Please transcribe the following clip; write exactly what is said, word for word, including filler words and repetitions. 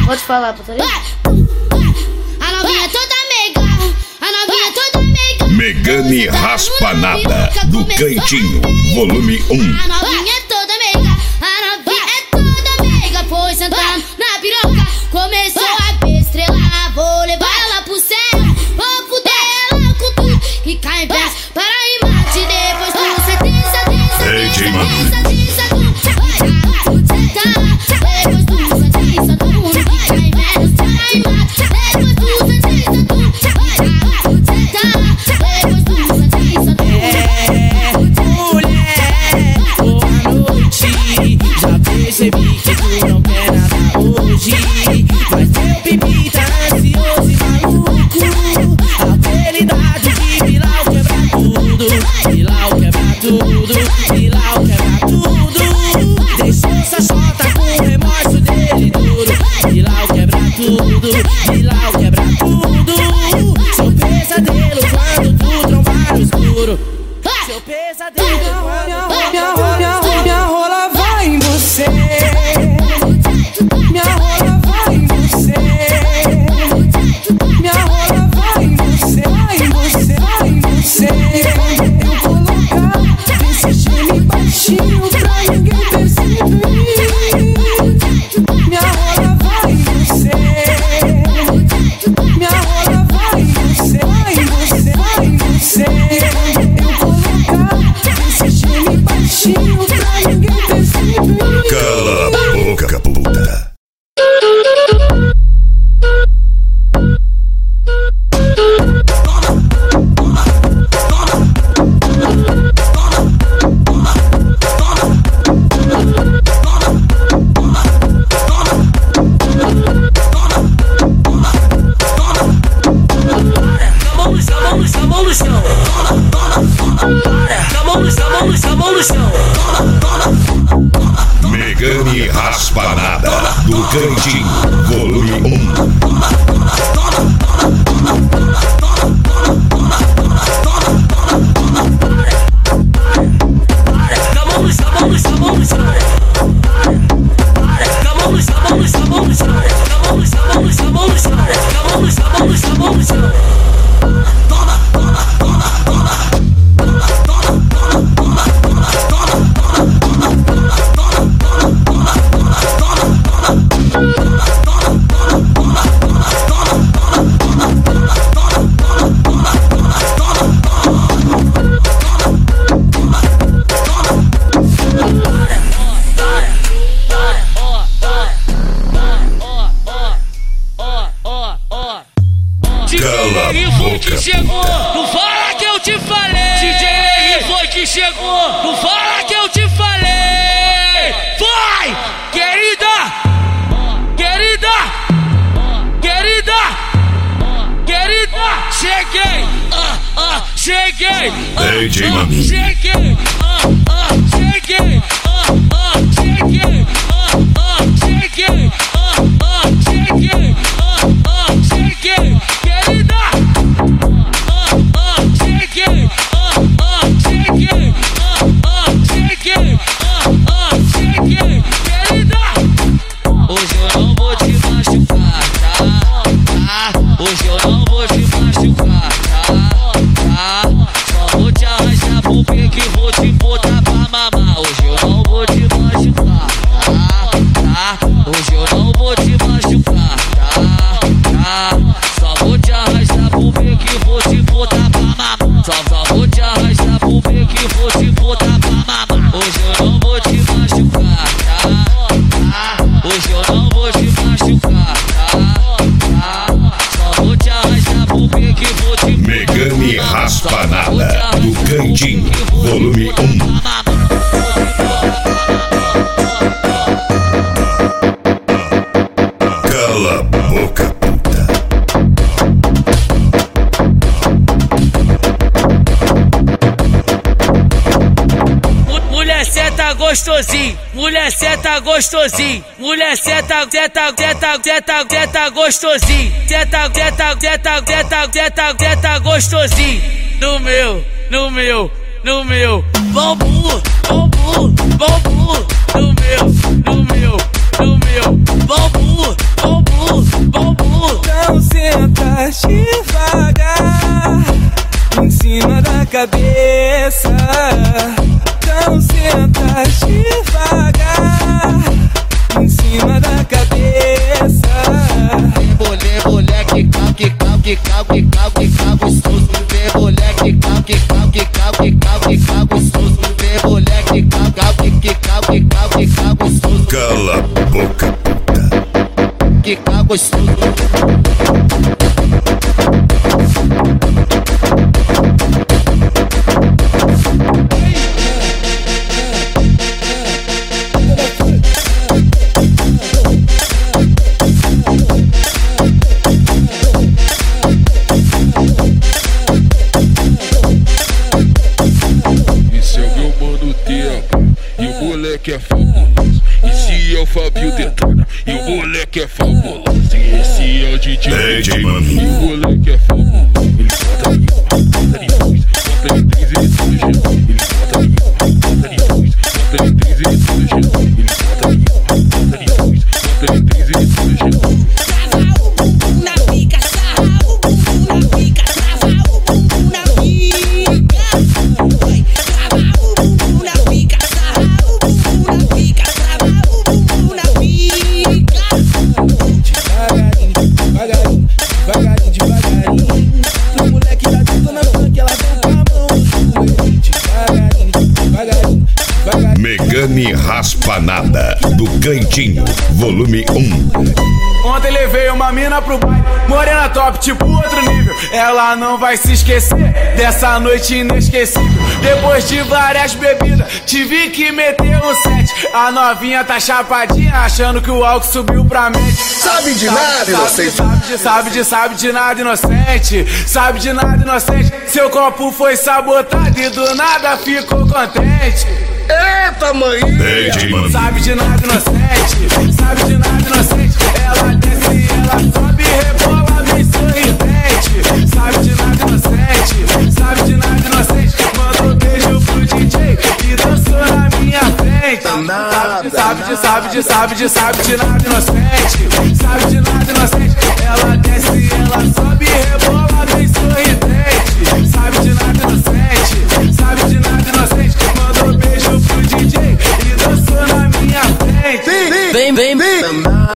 Pode falar, putaria? A novinha toda meiga, a novinha toda meiga. Megane Raspanada, do Cantinho, volume um. A novinha toda meiga, a novinha é toda meiga. Foi sentando na piroca, começou a bestrelar. Vou levar ela pro céu, vou fuder ela com tudo. E cai em verso para remate, depois tu certeza, certeza, Ei, J Mami. certeza, depois tu certeza, tu e cai em verso para remate. Depois tu certeza, tu depois tu certeza, tu. É, mulher, boa noite. Já percebi que tu não quer nada hoje, mas teu pipi tá ansioso e maluco. Habilidade de Bilal quebra tudo, Bilal quebra tudo, Bilal quebra tudo. Deixou Sachota com remorso dele duro. Bilal quebra tudo, Bilal quebra tudo. Seu pesadelo quando tu trombar no escuro. Seu pesadelo quando minha, minha, minha, minha rola vai em você. Minha rola vai em você. Minha rola vai em você, vai em você, vai em você. Eu colocar esse gene baixinho pra ninguém perceber. Minha rola vai em você. Minha rola vai em você, vai em você, vai em você. Eu colocar esse gene baixinho pra ninguém perceber. Cala a boca, puta. Megane Raspanada, do Cantinho, volume um. Cala a boca, chegou, não fala que eu te falei. D J Negri foi que chegou, não fala que eu te falei. Vai, querida, querida, querida, querida. Cheguei, ah, ah, cheguei. Ei, J Mami. Cheguei, ah, ah, cheguei, ah, ah, cheguei, ah, ah, cheguei, ah, ah, cheguei, ah, ah, cheguei, querida, ah, ah, cheguei, ah, ah, cheguei, ah, ah, cheguei, ah, ah, cheguei, querida. Hoje eu não vou te machucar, tá? Tá? Hoje eu não vou te machucar, tá? Tá? Só vou te arrastar pro pique e vou te botar pra mamar. Hoje eu não vou te machucar, tá? Tá? Hoje eu não vou te machucar, tá? Tá? Só vou te arrastar pro pique e vou te botar pra mamar. Só, só vou te arrastar pro pique e vou te botar pra mamar. Hoje eu não vou te machucar, tá? Tá? Hoje eu não vou te machucar, tá? Tá? Só vou te arrastar pro pique e vou te Megane Raspanada, do Cantinho, volume um. Cala a boca, puta. Mulher senta gostosinho, mulher senta gostosinho, mulher senta, senta, senta, senta, senta gostosinho, senta, senta, senta, senta, senta, senta gostosinho. No meu, no meu, no meu, bambu, bambu, bambu, no meu, no meu, no meu, bambu, bambu. cabeça. Então senta devagar em cima da cabeça. Mulher, mulher, que cal, que cal, que cal, que cal, que cal gostoso. Vem mulher, que cal, que cal, que cal, que cal, que cal gostoso. Vem mulher, que cal, cal, que que cal, que cal, que cal gostoso. Cala a boca, puta. Que cal gostoso. E o moleque é fabuloso. E se é o Fabio Detona, e o moleque é fabuloso. E esse é o D J, D J e Maminho. o moleque é fabuloso. Ele bota ali uma, bota ali dois, bota ali três, ele tudo geral. Ele bota ali uma, bota ali dois, bota ali três, ele tudo geral. Ele bota ali uma, bota ali dois, bota ali três, ele tudo geral. Trava o bumbum na pica, sarra o bumbum na pica, trava o bumbum na pica. Oi, trava o bumbum na pica, sarra o bumbum na pica, trava o bumbum na pica. Devagarinho, devagarinho, devagarinho, devagarinho. Os moleque da Detona Funk, ela vem com a mão no joelho. Devagarinho, devagarinho, devagarinho. Megane Raspanada, do Cantinho, volume um. Ontem levei uma mina pro baile, morena top, tipo outro nível. Ela não vai se esquecer dessa noite inesquecível. Depois de várias bebidas, tive que meter um sete. A novinha tá chapadinha, achando que o álcool subiu pra mente. Sabe de nada, inocente. Sabe de, sabe de, sabe de nada, inocente. Sabe de nada, inocente. Seu copo foi sabotado e do nada ficou contente. Eita, mãe! D J Maminho. Sabe de nada, inocente. Sabe de nada, inocente. Ela desce, ela sobe e rebola bem sorridente. Sabe de nada, inocente. Sabe de nada, inocente. Mandou um beijo pro D J e dançou na minha frente. Nada, Sabe de, sabe de, sabe de, sabe de nada, inocente. Sabe de nada, inocente. Ela desce, ela sobe